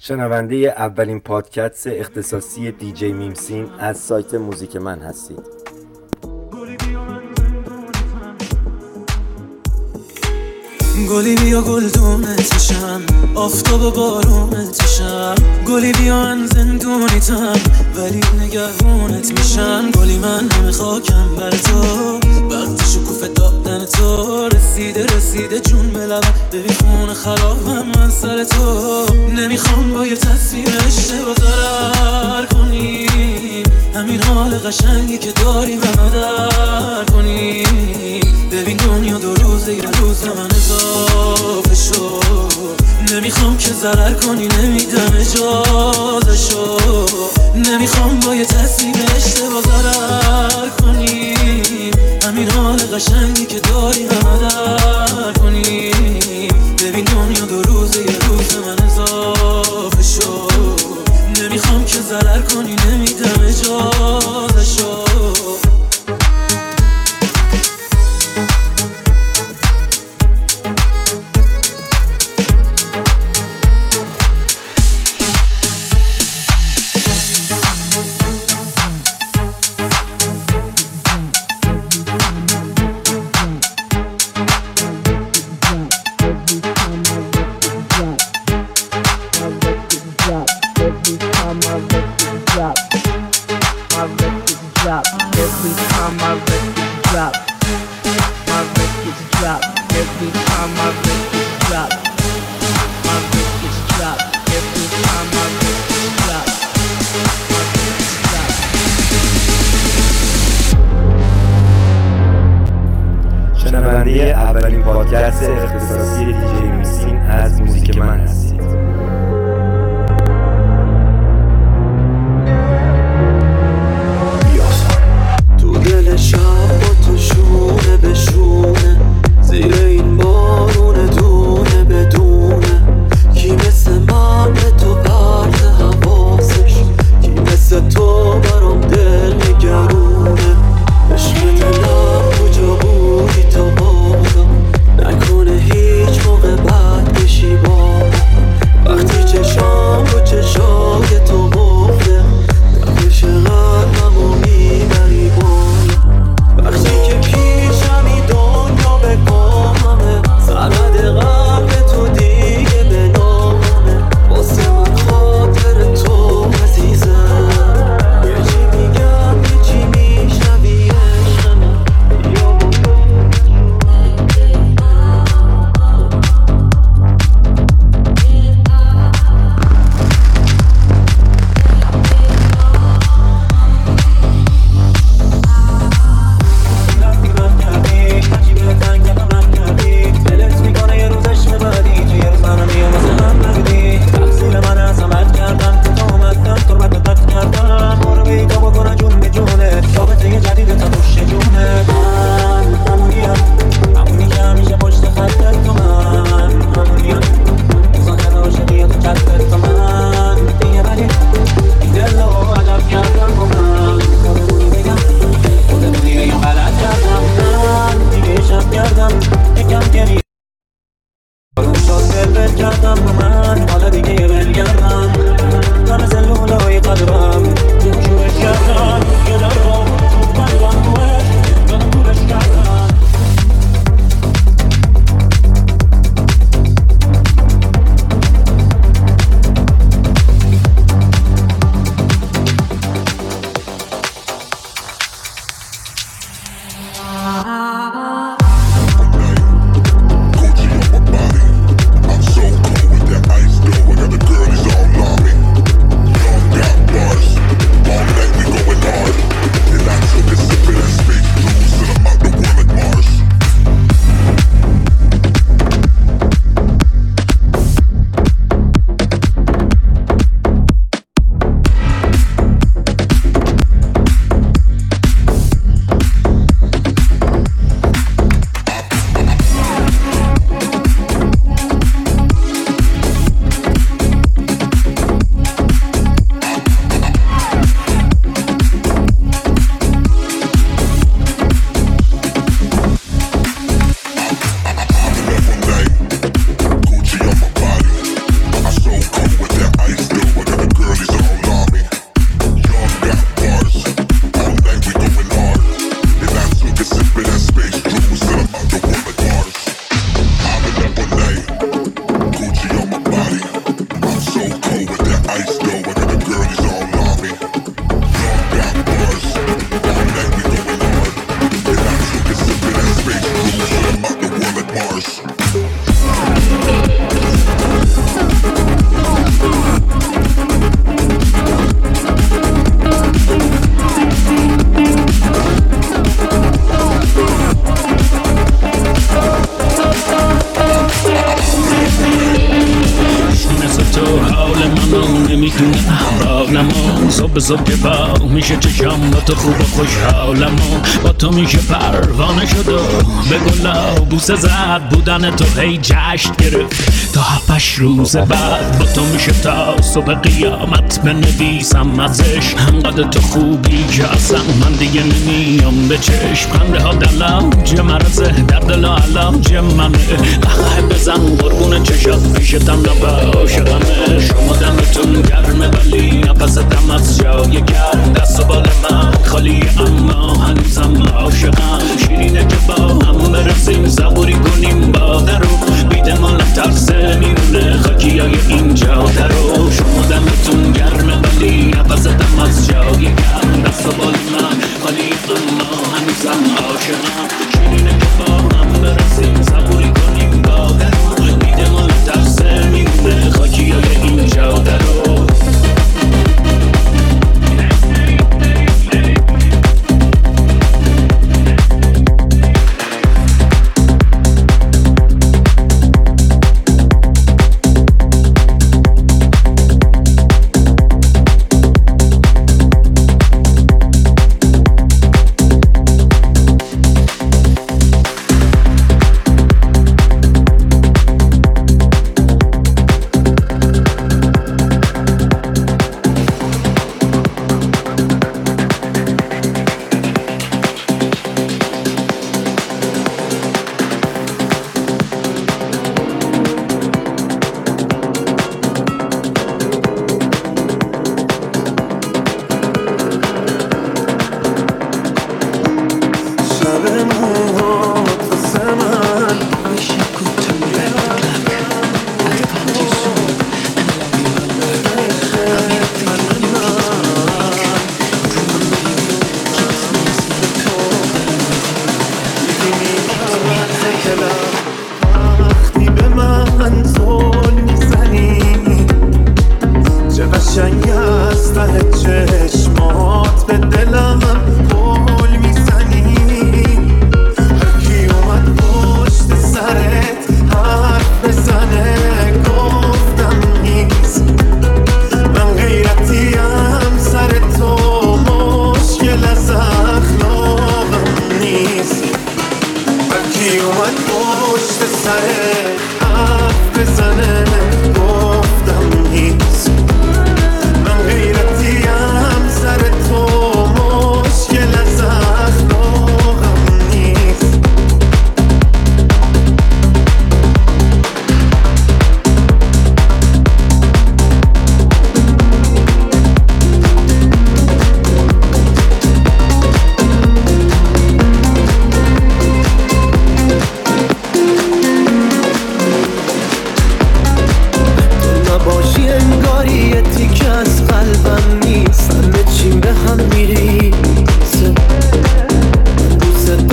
شنونده اولین پادکست اختصاصی دیجی میمسین از سایت موزیک من هستید. گلی بیا گلدونت میشم، آفتاب و بارونت میشم. گلی بیا من زندونیتم ولی نگهبونت میشم. گلی من همه خاکم بر تو، وقتی شکوفه دادن تو رسیده جون به لبم. ببین خون خرابم من سر تو، نمیخوام با یه تصمیم اشتباه ضرر کنیم. همین حال قشنگی که داری منو در کنیم. ببین دنیا دو روزه، یه روز من اضافه شد. نمیخوام که ضرر کنی، نمیدم اجازه شو. نمیخوام با یه تصمیم اشتباه ضرر کنیم. همین حال قشنگی که داری منو در کنیم. ببین دنیا دو روزه، یه روز من اضافه شد. نمیخوام که ضرر کنی، نمیدم اجازه شو. شنونده اولین پادکست اختصاصی دیجی میمسین از موزیک من هستید. تو دل شب با تو شونه به شونه، زیر این بارون دونه بدونه. کی مثل من به تو پرت حواسش، کی مثل تو برام دل نگرونه. عشق دلم کجا بودی تا حالا، نکنه هیچ موقع بد بشی با حال منو نمیدونه احوالمو صبح که با میشه چشم با تو خوب و خوشحالمو با تو میشه پروانه شد و به گلا بوسه زد بودن تو هی جشن گرفت تا 7 روز بعد با تو میشه تا صبح قیامت بنویسم ازش همقدر تو خوبی که اصلا من دیگه نمیام به چشم خنده ها دلاج مرزه در دل علاج منه قهقه بزن قربون چشات پیشتم نباشقمه شما دمتون گرمه ولی نفستم از جای گرم دست و بال من خالی اما هنوزم عاشقم شیرینه که با هم برسیم صبوری کنیم با درو بیده ما نترسه میمونه خاکیای اینجا درو شما دمتون گرمه ولی نفستم از جای گرم دست و بال من خالی اما هنوزم عاشقم شیرینه که با هم برسیم صبوری کنیم با درو بیده ما نترسه میمونه خاکیای اینجا درو وقتی به من زل میزنی چه قشنگ از ته چشمات به دلم گل میزنی هرکی اومد پشت سرت حرف بزنه گفتم نیست من غیرتیم سر تو مشکل از اخلاقم نیست هرکی اومد پشت سرت حرف بزنه گفتم نیست من غیرتیم سر تو مشکل از اخلاقم نیست باشی انگاری یه تیکه از قلبم نیست همه چیم به هم میریزه دوست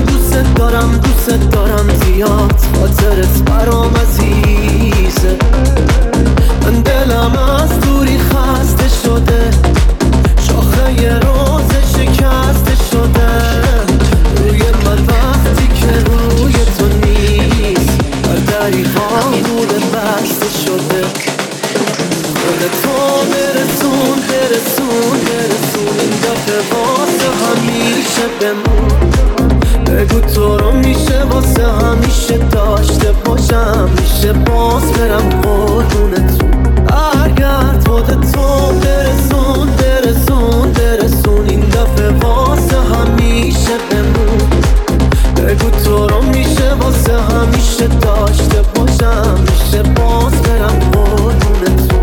دارم زیاد خاطرت برام عزیزه من دلم از دوری خسته شده شاخه یه روز شکسته شده روی من وقتی که روی تو نیست هر دری خامونه بسته شده تو برسون این دفعه واسه همیشه بمون بگو تو رو میشه واسه همیشه داشته باشم میشه باز برم قربونتون برگرد خودتو برسون این دفعه واسه همیشه بمون بگو تو رو میشه واسه همیشه داشته باشم میشه باز برم قربونتون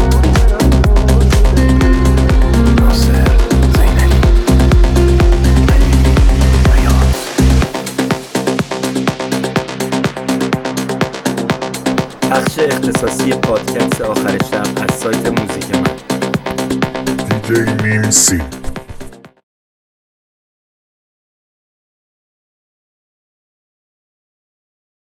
بخش اختصاصی پادکست آخر شب از سایت موزیک من DJ میم سی